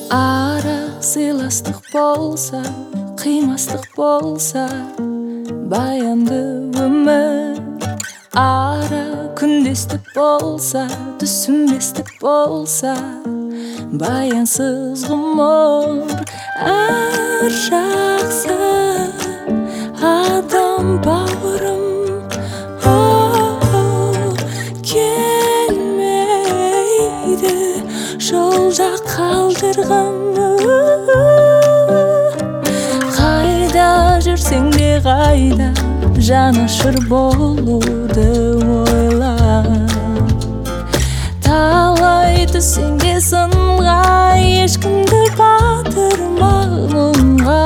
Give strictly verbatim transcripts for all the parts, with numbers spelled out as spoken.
Ара сыйластық болса, қимастық болса, баянды өмір. Ара күндестік болса, түсінбестік болса, баянсыз ғұмыр. Әр жақсы адам бауырым, келмейді жолда қалдырған. Қайда жүрсең де қайда жанашыр болуды ойла. Талай түсең де сынға, ешкімді батырма мұңға.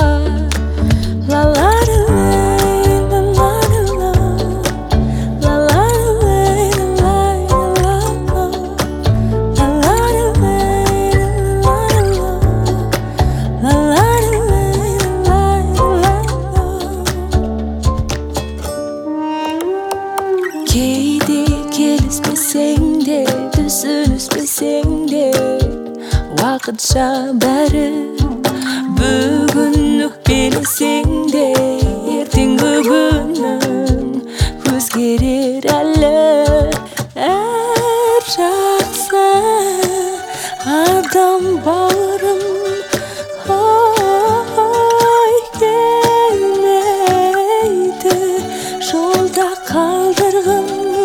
Кейде келіспесең де, түсініспесең де, уақытша бәрі. Бүгін өкпелесең де, ертеңгі күнің өзгерер әлі. Әр жақсы адам бауырым, ой, келмейді жолда қалдырған.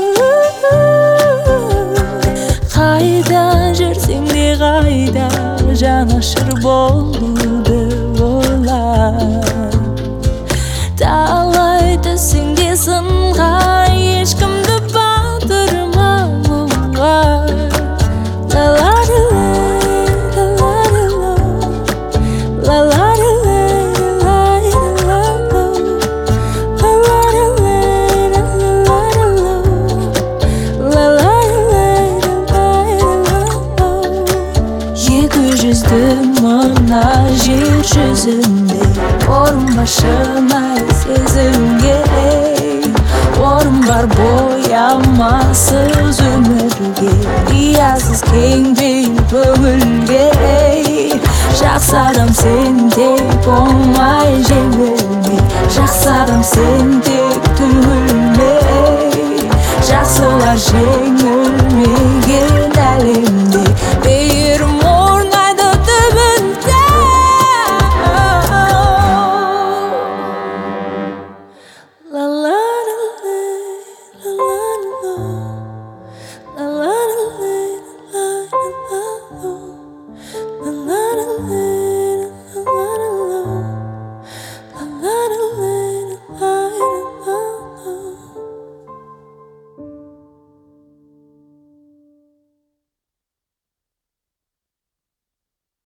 Қайда жүрсең де қайда жанашыр болуды ойла. Талай түсең де сынға, ешкімді батырма мұңға. Мына жер жүзінде орын бар шынайы сезімге. Орын бар боямасыз өмірге, риясыз кең бейіл көңілге. Жақсы адам сен тек оңай жеңілме, жақсы адам сен тек түңілме. Жақсылар жеңілмеген әлемде мейірім орнайды түбінде. La la la la la la la la la la la la la la la.